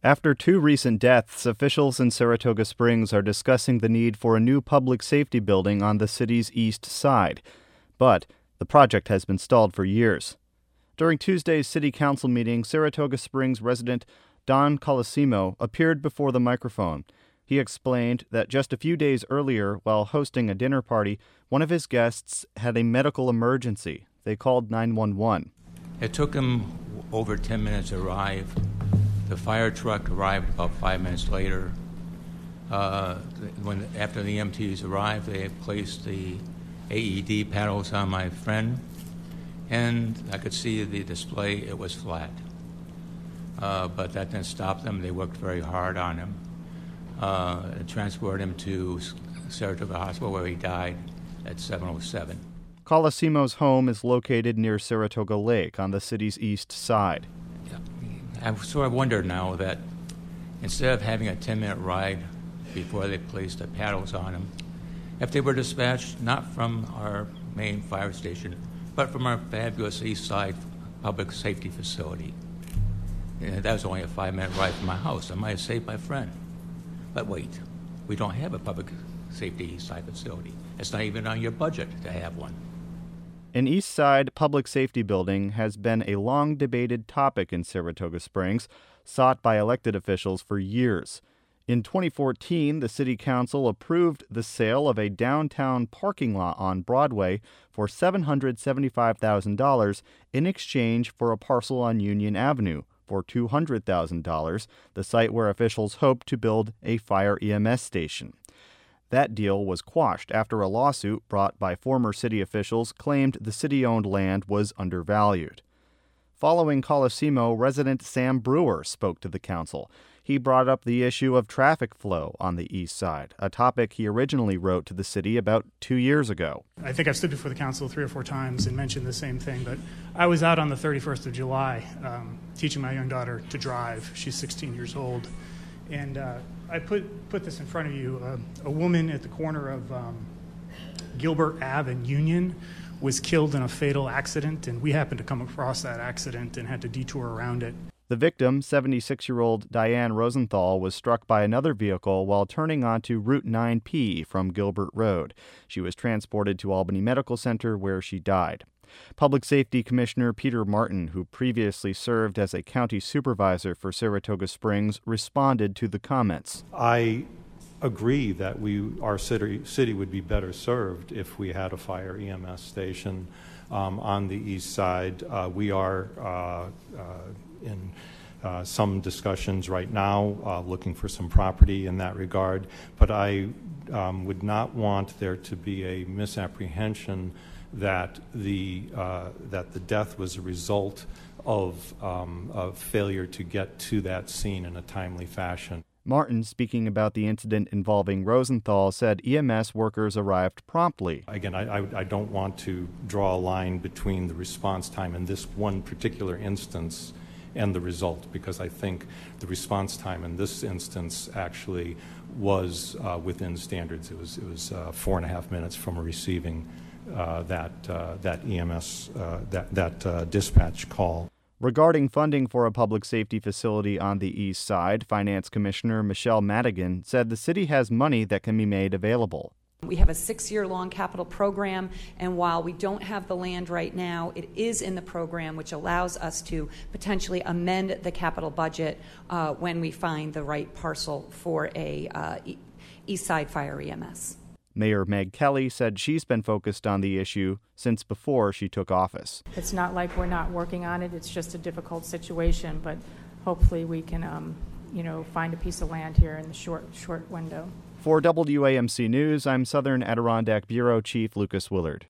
After two recent deaths, officials in Saratoga Springs are discussing the need for a new public safety building on the city's east side. But the project has been stalled for years. During Tuesday's city council meeting, Saratoga Springs resident Don Colosimo appeared before the microphone. He explained that just a few days earlier, while hosting a dinner party, one of his guests had a medical emergency. They called 911. It took him over 10 minutes to arrive. The fire truck arrived about 5 minutes later. After the EMTs arrived, they placed the AED paddles on my friend, and I could see the display. It was flat. But that didn't stop them. They worked very hard on him. Transported him to Saratoga Hospital, where he died at 7:07. Colosimo's home is located near Saratoga Lake on the city's east side. Yeah. I've sort of wondered now that instead of having a 10-minute ride before they placed the paddles on him, if they were dispatched not from our main fire station, but from our fabulous east side public safety facility. And that was only a 5-minute ride from my house. I might have saved my friend. But wait, we don't have a public safety east side facility. It's not even on your budget to have one. An east side public safety building has been a long debated topic in Saratoga Springs, sought by elected officials for years. In 2014, the City Council approved the sale of a downtown parking lot on Broadway for $775,000 in exchange for a parcel on Union Avenue for $200,000, the site where officials hoped to build a fire EMS station. That deal was quashed after a lawsuit brought by former city officials claimed the city-owned land was undervalued. Following Colosimo, resident Sam Brewer spoke to the council. He brought up the issue of traffic flow on the east side, a topic he originally wrote to the city about 2 years ago. I think I've stood before the council 3 or 4 times and mentioned the same thing, but I was out on the 31st of July teaching my young daughter to drive. She's 16 years old. And I put this in front of you. A woman at the corner of Gilbert Ave and Union was killed in a fatal accident, and we happened to come across that accident and had to detour around it. The victim, 76-year-old Diane Rosenthal, was struck by another vehicle while turning onto Route 9P from Gilbert Road. She was transported to Albany Medical Center, where she died. Public Safety Commissioner Peter Martin, who previously served as a county supervisor for Saratoga Springs, responded to the comments. I agree that our city would be better served if we had a fire EMS station on the east side. We are in some discussions right now looking for some property in that regard, but I would not want there to be a misapprehension that the death was a result of failure to get to that scene in a timely fashion. Martin, speaking about the incident involving Rosenthal, said EMS workers arrived promptly. Again, I don't want to draw a line between the response time in this one particular instance and the result, because I think the response time in this instance actually was within standards. It was 4.5 minutes from receiving that EMS dispatch call. Regarding funding for a public safety facility on the east side, Finance Commissioner Michelle Madigan said the city has money that can be made available. We have a 6-year-long capital program, and while we don't have the land right now, it is in the program, which allows us to potentially amend the capital budget when we find the right parcel for a East Side Fire EMS. Mayor Meg Kelly said she's been focused on the issue since before she took office. It's not like we're not working on it. It's just a difficult situation, but hopefully we can, find a piece of land here in the short window. For WAMC News, I'm Southern Adirondack Bureau Chief Lucas Willard.